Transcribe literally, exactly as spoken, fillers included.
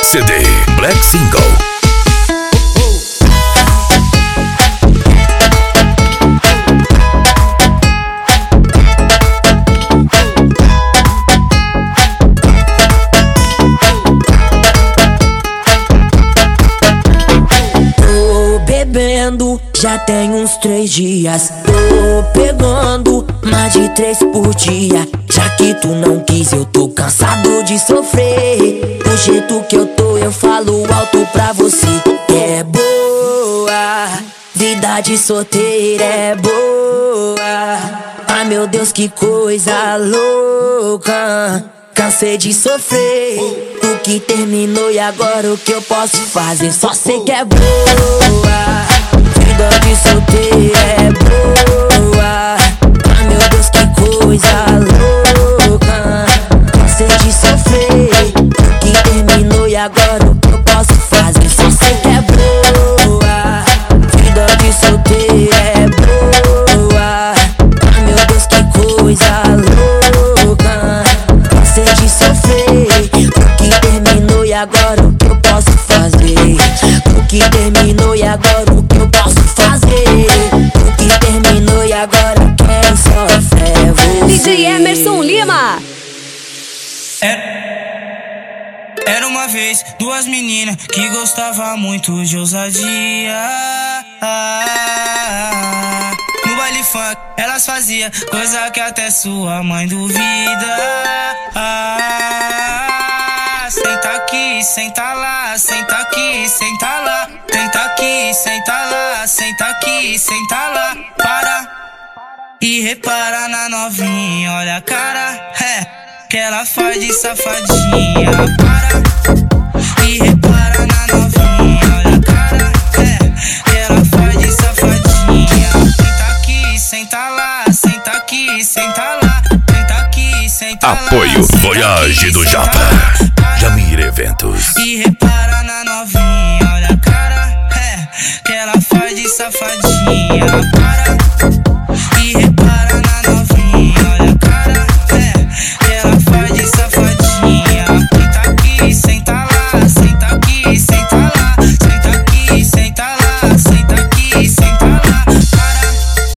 C D Black Single. Já tem uns três dias, tô pegando mais de três por dia. Já que tu não quis, eu tô cansado de sofrer. Do jeito que eu tô, eu falo alto pra você. É boa, vida de solteira é boa. Ai meu Deus, que coisa louca. Cansei de sofrer, tu que terminou e agora o que eu posso fazer? Só sei que é boa. Vida de solteira é boa. Ai meu Deus, que coisa louca. Cansei de sofrer, tu que terminou e agora o que eu posso fazer? Só sei que é boa. Vida de solteira é boa. Ai meu Deus, que coisa louca. Cansei de sofrer, tu que terminou e agora o que eu posso fazer? Tu que terminou e agora o que eu posso fazer? Tu que terminou e agora quem sofre é você. D J Emerson Lima. Era, era uma vez duas meninas que gostavam muito de ousadia. Ah, no baile funk elas faziam coisa que até sua mãe duvida. Ah, senta aqui, senta lá, senta aqui, senta lá. Senta aqui, senta lá, senta aqui, senta lá. Para e repara na novinha, olha a cara, é, que ela faz de safadinha. Para e repara na novinha, olha a cara, é, que ela faz de safadinha. Senta aqui, senta lá, senta aqui, senta lá. Senta aqui, senta lá. Apoio Voyage do Japa, Jamir Eventos. E repara na novinha, olha a cara, é, que ela faz de safadinha.